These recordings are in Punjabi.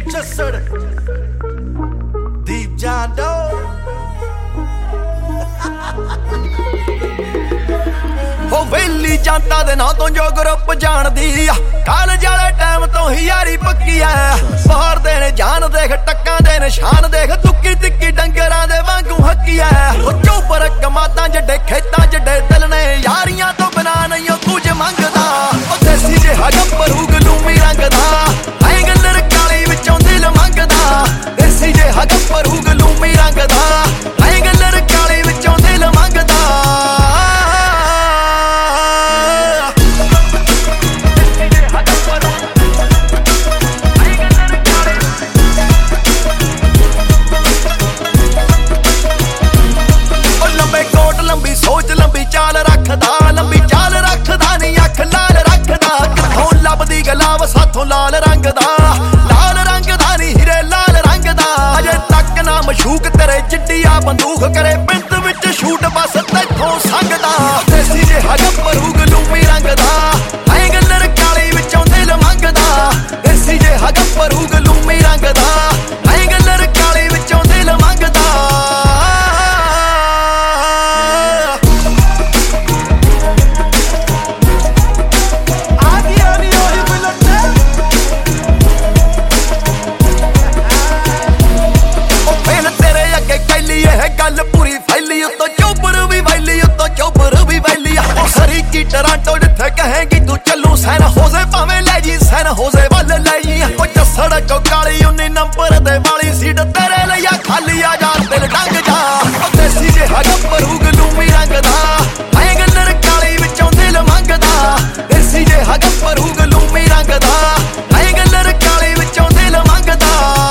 ਜੱਸੜ ਦੀਪ ਜਾਂਦੋ ਹੋ ਵੇਲੀ ਜਾਂਦਾ ਦੇ ਨਾਂ ਤੋਂ ਜੋ ਗਰੁੱਪ ਜਾਣਦੀ ਆ ਕਾਲਜ ਵਾਲੇ ਟਾਈਮ ਤੋਂ ਹੀ ਯਾਰੀ ਪੱਕੀ ਐ ਬਾਹਰ ਦੇ ਨੇ ਜਾਨ ਦੇਖ ਟੱਕਾਂ ਦੇ ਨਿਸ਼ਾਨ ਦੇਖ ਤੁੱਕੀ ਤਿੱਕੀ ਡੰਗਰਾਂ ਦੇ ਵਾਂਗੂ ਹੱਕੀ ਐ ਉਹ ਚੋਪਰ ਕਮਾਤਾਂ ਜੱਡੇ ਖੇਤਾਂ ਜੱਡੇ ਦਿਲ ਨੇ ਯਾਰੀਆਂ ਤੋਂ ਬਿਨਾ ਨਹੀਂ ਉਹ ਕੁਝ ਮੰਗਦਾ ਉਹ ਦੇਸੀ ਜਿਹਾ ਗੱਭਰੂ ਗਲੂਮੀ ਰੰਗ ਦਾ ਐਂ ਗੱਲਰ ਕਾਲੀ ਵਿੱਚੋਂ ਦਿਲ ਮੰਗਦਾ ਦੇਸੀ ਜਿਹਾ ਗੱਭਰੂ ਗਲੂਮੀ ਰੰਗ ਦਾ ਐਂ ਗੱਲਰ ਕਾਲੀ ਵਿੱਚੋਂ ਦਿਲ ਮੰਗਦਾ ਸੋਚ ਲੰਬੀ ਚਾਲ ਰੱਖਦਾ ਨੀ ਅੱਖ ਲਾਲ ਰੱਖਦਾ ਕਿੱਥੋਂ ਲੱਭਦੀ ਗਲਾਵ ਸਾਥੋਂ ਲਾਲ ਰੰਗ ਦਾ ਨੀ ਹੀਰੇ ਲਾਲ ਰੰਗ ਦਾ ਅਜੇ ਤੱਕ ਨਾ ਮਸ਼ੂਕ ਤੇਰੇ ਜਿੱਡੀਆ ਬੰਦੂਕ ਕਰੇ ਪਿੰਡ ਵਿੱਚ ਸ਼ੂਟ ਬਸ ਤੈਥੋਂ ਸੰਗਦਾ ਦੇਸੀ ਜਿਹਾ ਗੱਭਰੂ ਗਲੂਮੀ ਰੰਗ ਦਾ ਐਂ ਗੱਲਰ ਕਾਲੀ ਵਿੱਚੋਂ ਦਿਲ ਮੰਗਦਾ ਦੇਸੀ ਜਿਹਾ ਗੱਭਰੂ ਗਲੂਮੀ ਰੰਗ ਦਾ ਐਂ ਗੱਲਰ ਕਾਲੀ ਵਿੱਚੋਂ ਦਿਲ ਮੰਗਦਾ ਗੱਲ ਪੂਰੀ ਫੈਲੀ ਉੱਤੋਂ ਚੋਬਰ ਵੀ ਵੈਲੀ ਉਹ ਸਰੀ ਕੀ ਟਰਾਂਟੋ ਜਿੱਥੇ ਕਹੇਗੀ ਤੂੰ ਚੱਲੂ ਸੈਨ ਹੋਜ਼ੇ ਭਾਵੇਂ ਲੈ ਜੀ ਸੈਨ ਹੋਜ਼ੇ ਵੱਲ ਲੈ ਜੀ ਉਹ ਜੱਸੜ ਕੋ ਕਾਲੀ 19 ਨੰਬਰ ਦੇ ਵਾਲੀ ਸੀਟ ਤੇਰੇ ਲਈ ਆ ਖਾਲੀ ਆ ਜਾ ਦਿਲ ਡੰਗ ਜਾ ਉਹ ਦੇਸੀ ਜਿਹਾ ਗੱਭਰੂ ਗਲੂਮੀ ਰੰਗ ਦਾ ਐਂ ਗੱਲਰ ਕਾਲੀ ਵਿੱਚੋਂ ਦਿਲ ਮੰਗਦਾ ਦੇਸੀ ਜਿਹਾ ਗੱਭਰੂ ਗਲੂਮੀ ਰੰਗ ਦਾ ਐਂ ਗੱਲਰ ਕਾਲੀ ਵਿੱਚੋਂ ਦਿਲ ਮੰਗਦਾ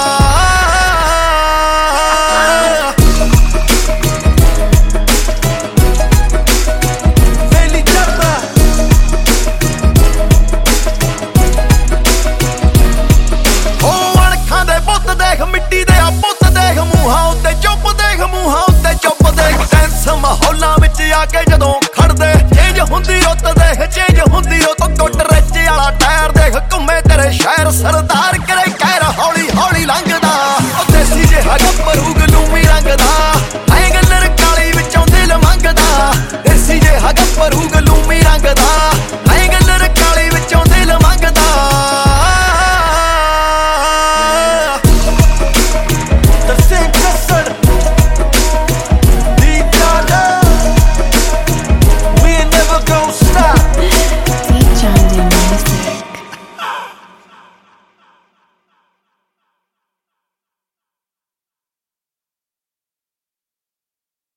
ਮਿੱਟੀ ਦੇ ਆ ਪੁੱਤ ਦੇਖ ਮੂੰਹਾਂ ਉੱਤੇ ਚੁੱਪ ਦੇਖ ਟੈਂਸ ਮਾਹੌਲਾਂ ਵਿੱਚ ਆ ਕੇ ਜਦੋਂ ਖੜਦੇ ਚੇਂਜ ਹੁੰਦੀ ਰੁੱਤ ਦੇਖ ਚੇਂਜ ਹੁੰਦੀ ਰੁੱਤ ਗੁੱਟ ਰੱਜੇ ਵਾਲਾ ਟਾਇਰ ਦੇਖ ਘੁੰਮੇ ਤੇਰੇ ਸ਼ਹਿਰ ਸਰਦਾ